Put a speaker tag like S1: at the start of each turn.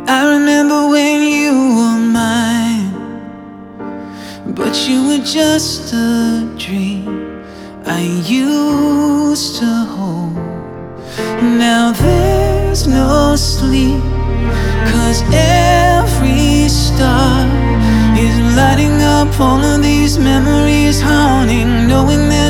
S1: I remember when you were mine, but you were just a dream I used to hold. Now there's no sleep, 'cause every star is lighting up all of these memories, haunting, knowing there's